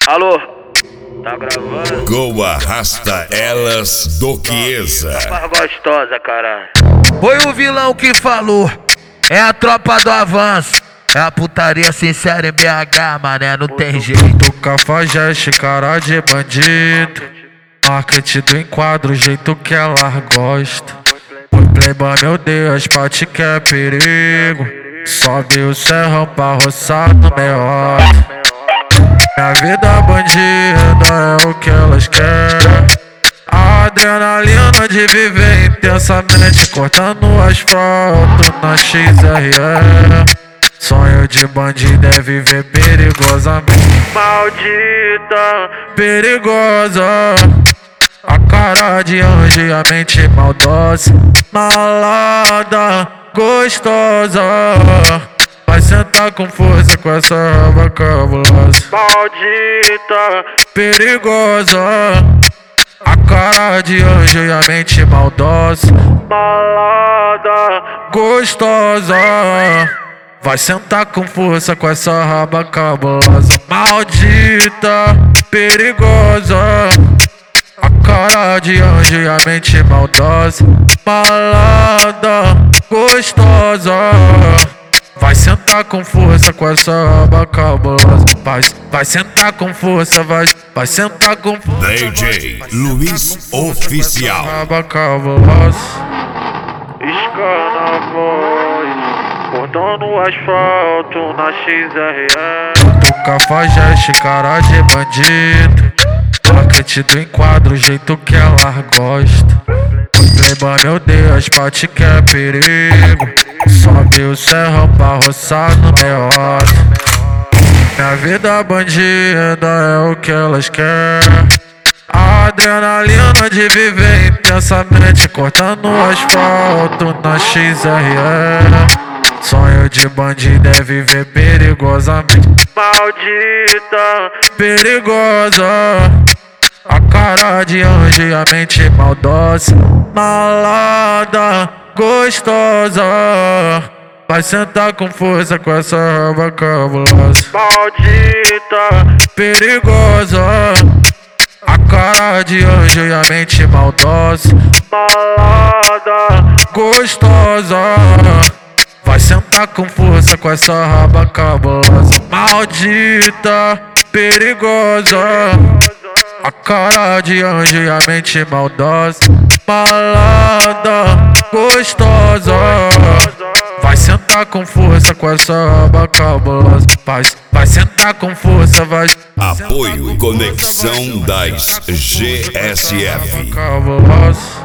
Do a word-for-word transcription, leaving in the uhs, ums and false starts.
Alô? Tá gravando? Go arrasta elas do Chiesa. Mais gostosa, caralho. Foi o vilão que falou, é a tropa do avanço. É a putaria sincera em B H, mané, não tem jeito. Cafajeste, cara de bandido. Marketing do enquadro, o jeito que ela gosta. Foi playboy, meu Deus, pate que é perigo. Sobe o serrão pra roçar no meio. Minha vida bandida é o que elas querem. A adrenalina de viver intensamente, cortando o asfalto na X R E. Sonho de bandido é viver perigosamente. Maldita, perigosa, a cara de anjo e a mente maldosa. Malada, gostosa, vai sentar com força com essa raba cabulosa. Maldita, perigosa, a cara de anjo e a mente maldosa. Malada, gostosa, vai sentar com força com essa raba cabulosa. Maldita, perigosa, a cara de anjo e a mente maldosa. Malada, gostosa, vai sentar com força com essa raba cabulosa. Vai, vai sentar com força, vai, vai sentar com força. D J Luiz Oficial. Raba cabulosa, escana a voz, cortando o asfalto na X R E. Do cafajeste, cara de bandido. Marketing do enquadro, o jeito que ela gosta. Playboy, meu Deus, pate que é perigo. Sobe o serrão pra roçar no meio. Minha vida bandida é o que elas querem. A adrenalina de viver intensamente, cortando o asfalto na X R E. Sonho de bandido é viver perigosamente. Maldita, perigosa, a cara de anjo e a mente maldosa. Malada, gostosa, vai sentar com força com essa raba cabulosa. Maldita, perigosa, a cara de anjo e a mente maldosa. Malada, gostosa, vai sentar com força com essa raba cabulosa. Maldita, perigosa, a cara de anjo e a mente maldosa. Malada, gostosa, vai sentar com força com essa raba cabulosa. Vai, vai sentar com força, vai. Apoio Conexão das G S F. Cabulosa.